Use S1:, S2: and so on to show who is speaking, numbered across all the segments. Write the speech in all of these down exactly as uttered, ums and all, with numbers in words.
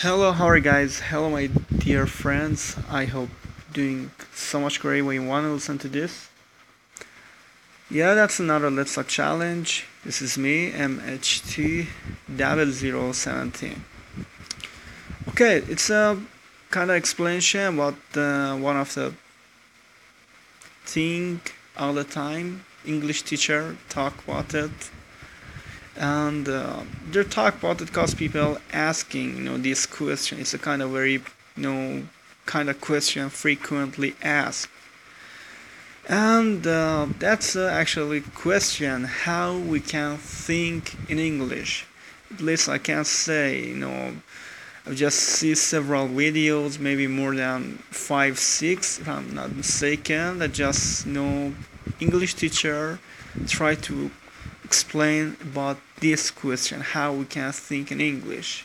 S1: Hello, how are you guys? Hello, my dear friends. I hope doing so much great when you want to listen to this. Yeah, that's another Let's Talk challenge. This is me, M H T zero zero one seven. Okay, it's a kind of explanation about uh, one of the thing all the time. English teacher talk about it, and uh, they talk about it because people asking, you know, this question. It's a kind of very, you know, kind of question frequently asked. And uh, that's uh, actually question how we can think in English. At least I can say, you know, I've just seen several videos, maybe more than five, six, if I'm not mistaken, that just, you know, English teacher try to explain about this question, how we can think in English.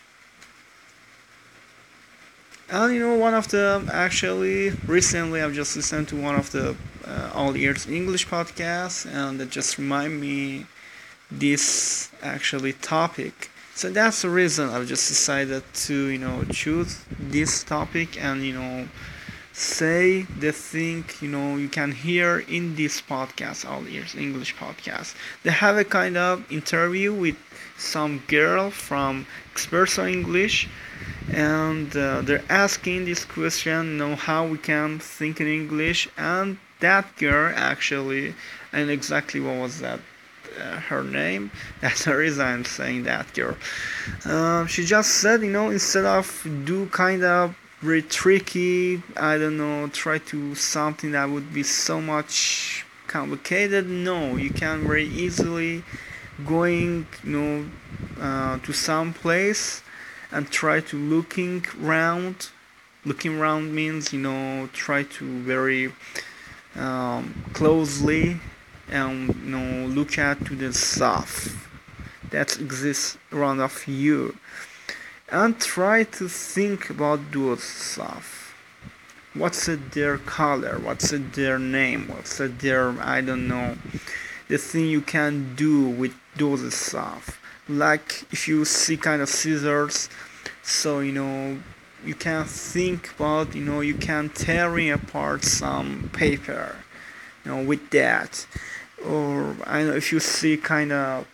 S1: And you know, one of the actually recently I've just listened to one of the uh, All Ears English podcasts, and that just remind me this actually topic. So that's the reason I've just decided to you know choose this topic and you know say the thing you know you can hear in this podcast, All Ears English podcast. They have a kind of interview with some girl from Experts on English, and uh, they're asking this question, you know, how we can think in English, and that girl actually, and exactly what was that? Uh, her name. That's the reason I'm saying that girl. Uh, she just said, you know, instead of do kind of very tricky, I don't know, try to something that would be so much complicated. No, you can very easily going, you know, uh, to some place and try to looking around. Looking around means, you know, try to very um, closely and you know look at to the stuff that exists around of you and try to think about those stuff. What's it their color? What's it their name? What's it their I don't know the thing you can do with those stuff. Like if you see kind of scissors, so you know you can think about you know you can tearing apart some paper, you know, with that. Or I don't know if you see kind of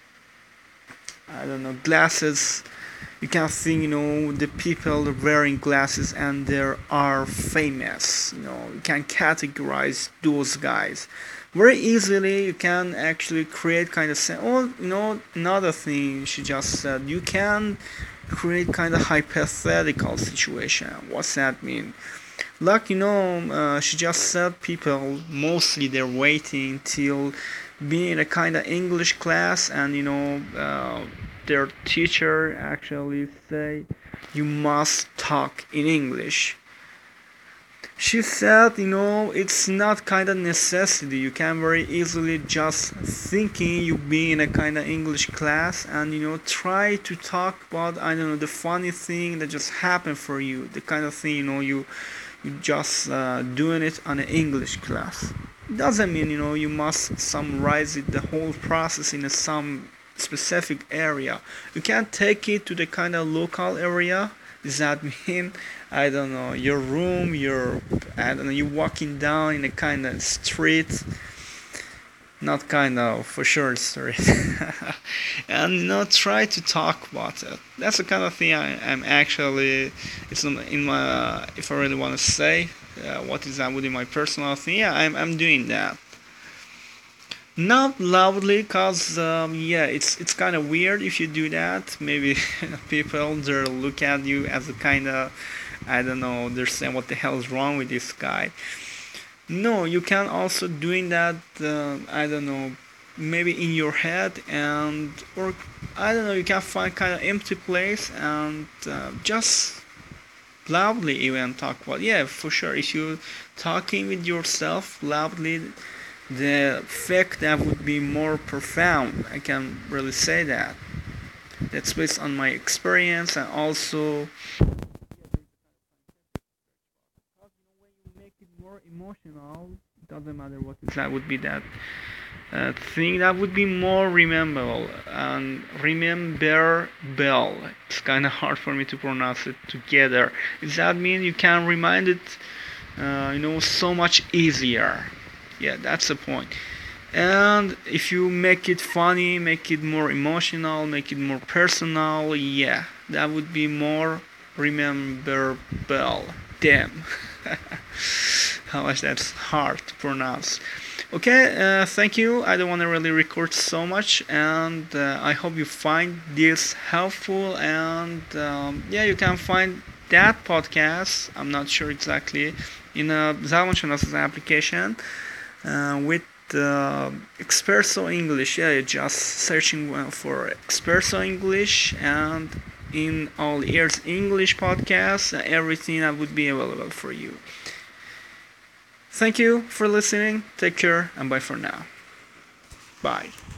S1: I don't know glasses, you can think you know the people wearing glasses and they are famous. You know you can categorize those guys very easily. You can actually create kind of sen- oh you know another thing she just said, you can create kind of hypothetical situation. What's that mean? Like you know uh, she just said people mostly they're waiting till being in a kind of English class, and you know uh, their teacher actually say you must talk in English. She said, you know, it's not kind of necessity. You can very easily just thinking you be in a kind of English class and you know try to talk about I don't know the funny thing that just happened for you, the kind of thing you know you you just uh, doing it on an English class. Doesn't mean you know you must summarize it the whole process in a some specific area. You can take it to the kind of local area. Does that mean I don't know your room, your I don't know you walking down in a kind of street, not kind of for sure street, and you know try to talk about it. That's the kind of thing I, I'm actually it's in my if I really want to say uh, what is that within my personal thing. Yeah, I'm I'm doing that. Not loudly, cause um, yeah, it's it's kind of weird if you do that. Maybe people they look at you as a kind of, I don't know, they're saying what the hell is wrong with this guy. No, you can also doing that. Uh, I don't know, maybe in your head and or I don't know. You can find kind of empty place and uh, just loudly even talk about. Yeah, for sure. If you talking with yourself loudly, the effect that would be more profound. I can really say that. That's based on my experience and also when you make it more emotional, doesn't matter what that would be that uh, thing that would be more rememberable and remember bell. It's kind of hard for me to pronounce it together. Does that mean you can remind it, uh, you know, so much easier? Yeah, that's the point. And if you make it funny, make it more emotional, make it more personal, yeah, that would be more rememberable. Damn. How much that's hard to pronounce. Okay, uh, thank you. I don't want to really record so much, and uh, I hope you find this helpful. And um, yeah, you can find that podcast. I'm not sure exactly in a Zalman Chanas's application uh, with uh, Expresso English. Yeah, you're just searching for Expresso English, and in all ears English podcasts, uh, everything that would be available for you. Thank you for listening. Take care and bye for now. Bye.